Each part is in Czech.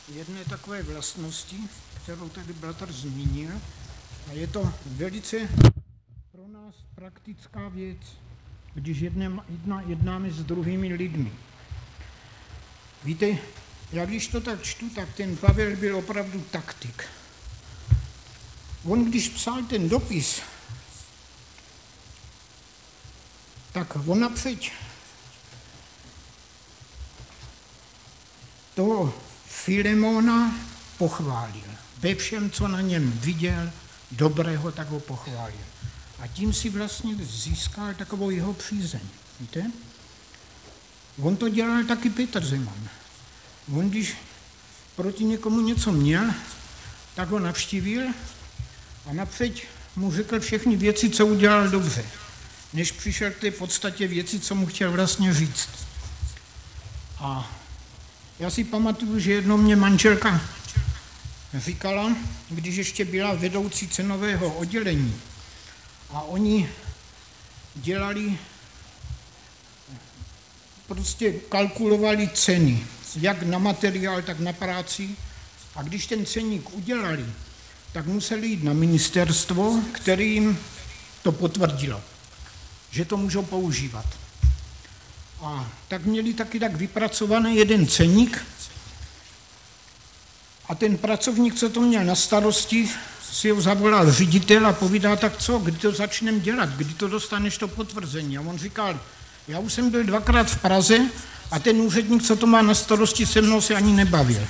jedné takové vlastnosti, kterou tady bratr zmínil, a je to velice pro nás praktická věc, když jednáme s druhými lidmi. Víte, já když to tak čtu, tak ten Pavel byl opravdu taktik. On, když psal ten dopis, tak on napřed toho Filemona pochválil. Ve všem, co na něm viděl dobrého, tak ho pochválil. A tím si vlastně získal takovou jeho přízeň. Víte? On to dělal taky Petr Zeman. On, když proti někomu něco měl, tak ho navštívil a napřed mu řekl všechny věci, co udělal dobře, než přišel k té podstatě věci, co mu chtěl vlastně říct. A já si pamatuju, že jednou mě manželka říkala, když ještě byla vedoucí cenového oddělení a oni dělali, prostě kalkulovali ceny, jak na materiál, tak na práci, a když ten ceník udělali, tak museli jít na ministerstvo, který jim to potvrdilo, že to můžou používat. A tak měli taky tak vypracovaný jeden ceník a ten pracovník, co to měl na starosti, si ho zavolal ředitel a povídá, tak co, kdy to začneme dělat, kdy to dostaneš to potvrzení. A on říkal, já už jsem byl 2krát v Praze a ten úředník, co to má na starosti, se mnou se ani nebavil.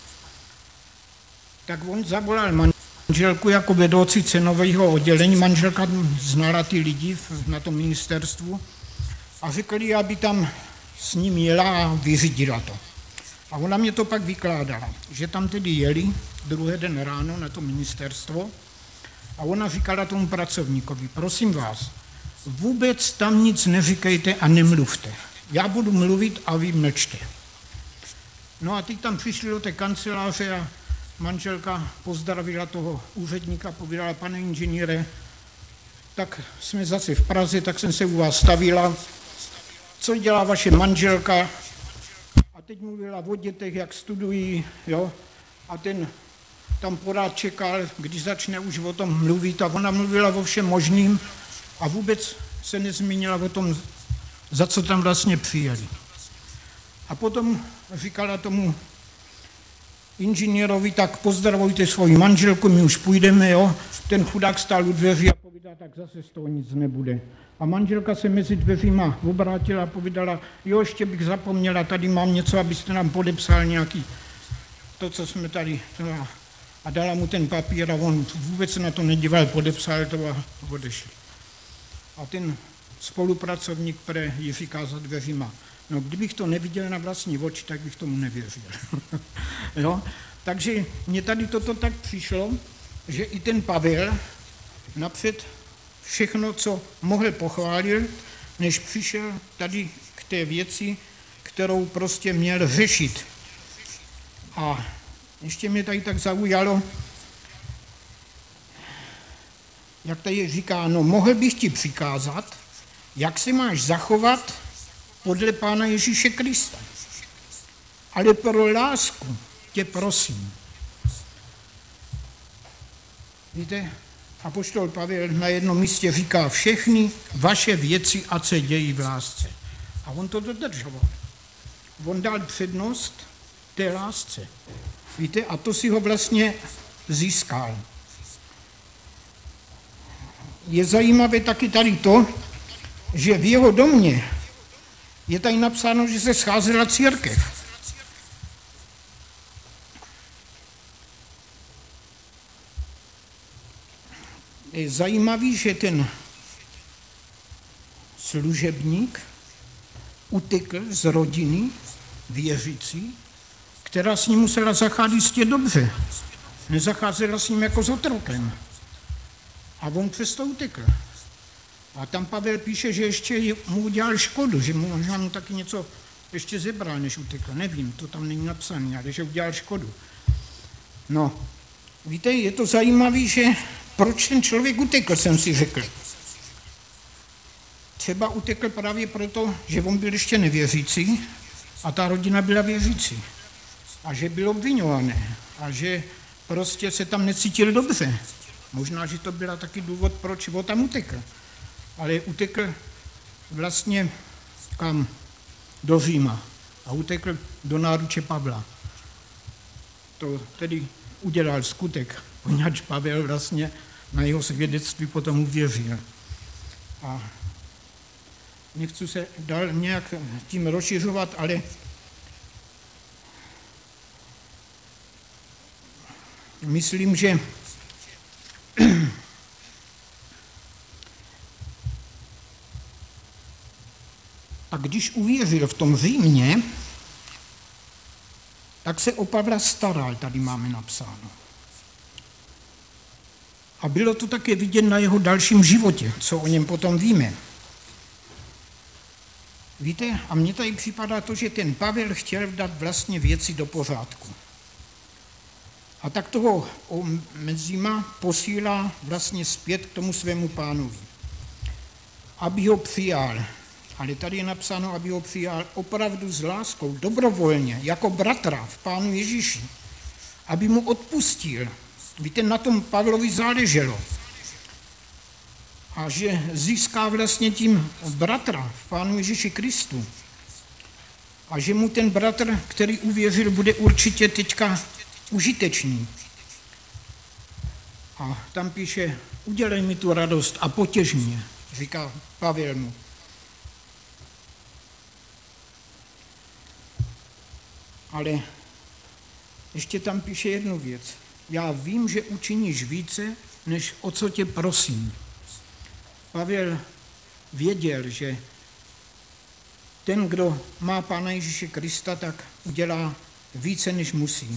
Tak on zavolal manželku jako vedoucí cenového oddělení, manželka znala ty lidi na tom ministerstvu a řekli, aby tam s ním jela a vyřídila to. A ona mě to pak vykládala, že tam tedy jeli druhý den ráno na to ministerstvo a ona říkala tomu pracovníkovi, prosím vás, vůbec tam nic neříkejte a nemluvte. Já budu mluvit a vy mlčte. No a teď tam přišli do té kanceláře a manželka pozdravila toho úředníka, povídala, pane inženýre, tak jsme zase v Praze, tak jsem se u vás stavila, co dělá vaše manželka? A teď mluvila o dětech, jak studují, jo, a ten tam pořád čekal, když začne už o tom mluvit, a ona mluvila o všem možným a vůbec se nezmínila o tom, za co tam vlastně přijeli. A potom říkala tomu inženýrovi, tak pozdravujte svoji manželku, my už půjdeme, jo. Ten chudák stál u dveří a povídá, tak zase z toho nic nebude. A manželka se mezi dveřima obrátila a povídala, jo, ještě bych zapomněla, tady mám něco, abyste nám podepsal nějaký to, co jsme tady, a dala mu ten papír a on vůbec se na to nedíval, podepsal to a odešli. A ten spolupracovník ji říká za dveřima, no kdybych to neviděl na vlastní oči, tak bych tomu nevěřil. Jo? Takže mně tady toto tak přišlo, že i ten Pavel napřed všechno, co mohl, pochválil, než přišel tady k té věci, kterou prostě měl řešit. A ještě mě tady tak zaujalo, jak tady říká, no mohl bych ti přikázat, jak se máš zachovat podle Pána Ježíše Krista. Ale pro lásku tě prosím. Víte, apoštol Pavel na jednom místě říká, všechny vaše věci, ať se dějí v lásce. A on to dodržoval. On dal přednost té lásce. Víte, a to si ho vlastně získal. Je zajímavé taky tady to, že v jeho domě je tady napsáno, že se scházela církev. Je zajímavý, že ten služebník utekl z rodiny věřící, která s ním musela zacházet jistě dobře. Nezacházela s ním jako s otrokem. A on přesto utekl. A tam Pavel píše, že ještě mu udělal škodu, že možná mu taky něco ještě zebral, než utekl. Nevím, to tam není napsané, ale že udělal škodu. No, víte, je to zajímavé, že proč ten člověk utekl, jsem si řekl. Třeba utekl právě proto, že on byl ještě nevěřící a ta rodina byla věřící. a že byl obviňovaný a že prostě se tam necítil dobře. Možná, že to byl taky důvod, proč ho tam utekl. Ale utekl vlastně kam? Do Říma a utekl do náruče Pavla. To tedy udělal skutek, poněvadž Pavel vlastně na jeho svědectví potom uvěřil. A nechci se dál nějak tím rozšiřovat, ale myslím, že a když uvěřil v tom Římě, tak se o Pavla staral, tady máme napsáno. A bylo to také vidět na jeho dalším životě, co o něm potom víme. Víte, a mně tady připadá to, že ten Pavel chtěl dát vlastně věci do pořádku. A tak toho Onezima posílá vlastně zpět k tomu svému pánovi, aby ho přijal. Ale tady je napsáno, aby ho přijal opravdu s láskou, dobrovolně, jako bratra v Pánu Ježíši, aby mu odpustil. Víte, na tom Pavlovi záleželo. A že získá vlastně tím bratra v Pánu Ježíši Kristu. A že mu ten bratr, který uvěřil, bude určitě teďka užitečný. A tam píše, udělej mi tu radost a potěž mě, říká Pavel mu. Ale ještě tam píše jednu věc. Já vím, že učiníš více, než o co tě prosím. Pavel věděl, že ten, kdo má Pána Ježíše Krista, tak udělá více, než musí.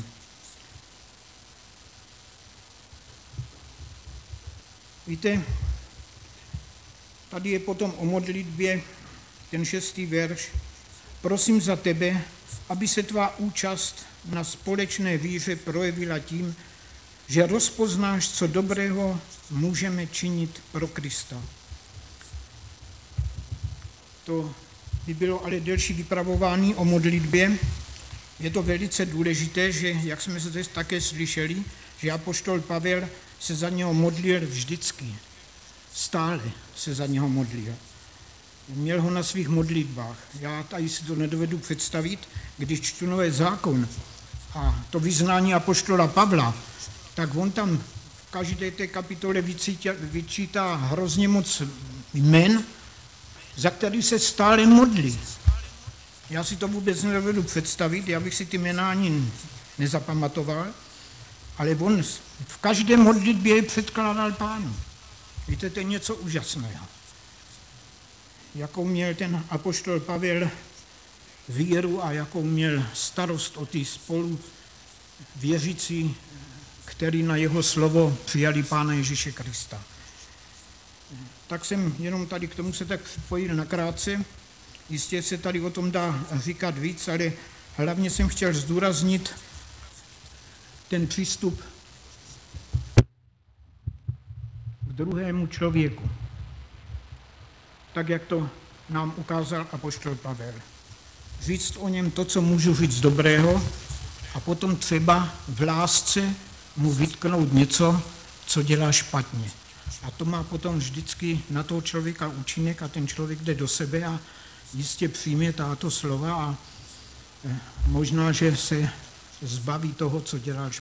Víte, tady je potom o modlitbě ten 6. verš. Prosím za tebe, aby se tvá účast na společné víře projevila tím, že rozpoznáš, co dobrého můžeme činit pro Krista. To by bylo ale delší vypravování o modlitbě. Je to velice důležité, že, jak jsme se také slyšeli, že apoštol Pavel se za něho modlil vždycky. Stále se za něho modlil. Měl ho na svých modlitbách. Já tady si to nedovedu představit, když čtu Nový zákon a to vyznání apoštola Pavla, tak on tam v každé té kapitole vyčítá hrozně moc jmen, za který se stále modlí. Já si to vůbec nedovedu představit, já bych si ty jména ani nezapamatoval, ale on v každé modlitbě předkládal Pánu. Víte, to je něco úžasného. Jakou měl ten apoštol Pavel víru a jakou měl starost o ty spolu věřící, který na jeho slovo přijali Pána Ježíše Krista. Tak jsem jenom tady k tomu se tak připojil nakrátce. Jistě se tady o tom dá říkat víc, ale hlavně jsem chtěl zdůraznit ten přístup k druhému člověku. Tak, jak to nám ukázal apoštol Pavel. Říct o něm to, co můžu říct dobrého, a potom třeba v lásce mu vytknout něco, co dělá špatně. A to má potom vždycky na toho člověka účinek a ten člověk jde do sebe a jistě přijme tato slova a možná, že se zbaví toho, co dělá špatně.